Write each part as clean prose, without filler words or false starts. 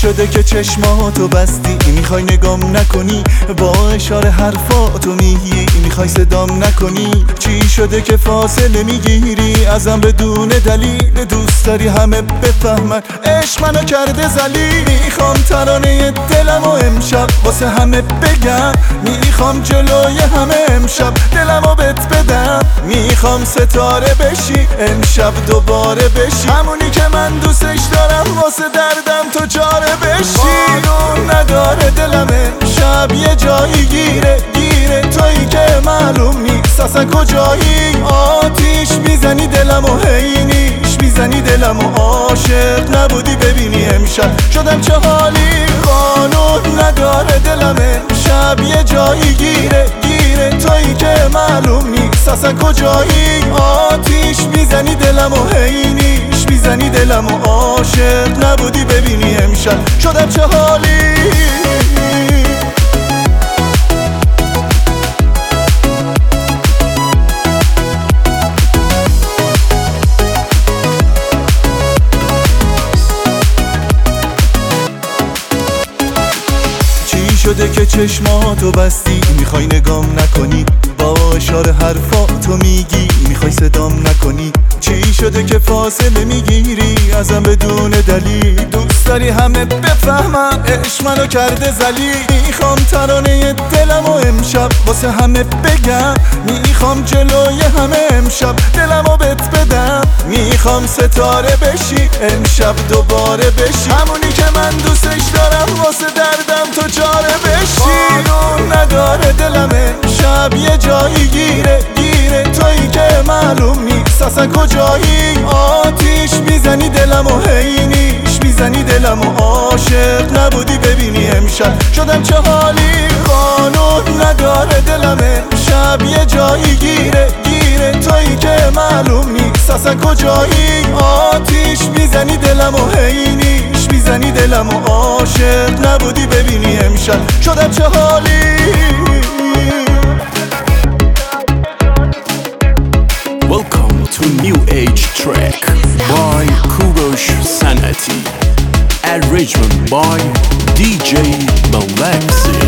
شده که چشماتو بستی میخوای نگام نکنی، با اشاره حرفاتو میگی میخوای صدام نکنی. چی شده که فاصله میگیری ازم بدون دلیل؟ دوست داری همه بفهمن عشق منو کرده ذلیل. میخوام ترانه دلمو امشب واسه همه بگم، میخوام جلوی همه امشب دلمو بهت بدم. میخوام ستاره بشی امشب دوباره بشی، همونی که من دوستش دارم واسه دردم تو چاره بشی. قانون نداره دلم امشب یه جایی گیره تویی که معلوم نیست اصلا کجایی. آتیش میزنی دلمو هی نیش میزنی دلمو، عاشق نبودی ببینی امشب شدم چه حالی. قانون نداره دلم امشب یه جایی گیره تویی که معلوم نیست اصلا کجایی. آتیش میزنی دلمو هی نیش میزنی دلمو، عاشق نبودی ببینی امشب شدم چه حالی. شده که چشماتو بستی میخوای نگام نکنی، با اشاره حرفاتو میگی میخوای صدام نکنی. چی شده که فاصله میگیری ازم بدون دلیل؟ دوست داری همه بفهمن عشق منو کرده ذلیل. میخوام ترانه دلمو امشب واسه همه بگم، میخوام جلوی همه امشب دلمو بهت بدم. میخوام ستاره بشی امشب دوباره بشی، همونی که من دوستش دارم واسه دردم تو چاره بشی. قانون نداره دلم امشب یه جایی گیره تویی که معلوم نیست اصلا کجایی. آتیش میزنی دلمو هی نیش میزنی دلمو، عاشق نبودی ببینی امشب شدم چه حالی. قانون نداره دلم امشب یه جایی گیره تویی که معلوم نیست اصلا کجایی. آتیش میزنی دلمو هی نیش میزنی دلمو، عاشق نبودی ببینی امشب شدم چه حالی. Welcome to New Age track by Kurosh Sanati, arrangement by DJ Malaxi.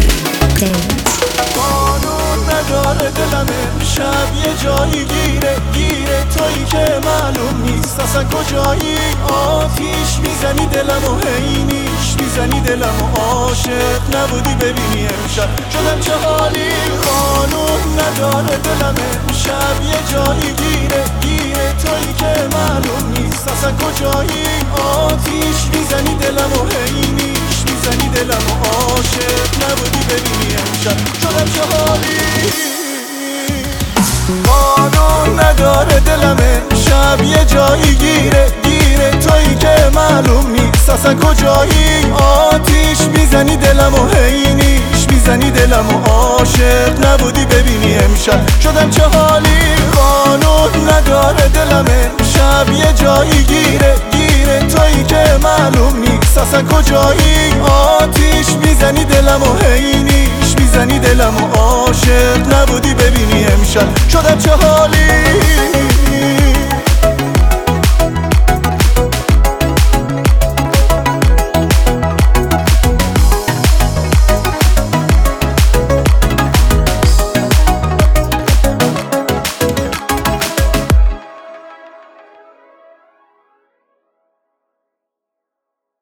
قانون نداره دلم امشب یه جایی گیره تویی که معلوم نیست اصلا کجایی. آتیش میزنی دلمو هی نیش میزنی دلمو، عاشق نبودی ببینی امشب شدم چه حالی. قانون نداره دلم امشب یه جایی گیره تویی که معلوم نیست اصلا کجایی. آتیش میزنی دلمو هی نیش میزنی دلمو، عاشق نبودی ببینی امشب شدم چه حالی. قانون نداره دلم امشب یه جایی گیره تویی که معلوم نیست اصلا کجایی. آتیش میزنی دلمو هی نیش میزنی دلمو، عاشق نبودی ببینی امشب شدم چه حالی. قانون نداره دلم امشب یه جایی گیره تویی که معلوم نیست اصلا کجایی. آتیش میزنی دلمو هی نیش میزنی دلمو، عاشق نبودی ببینی امشب شدم چه حالی.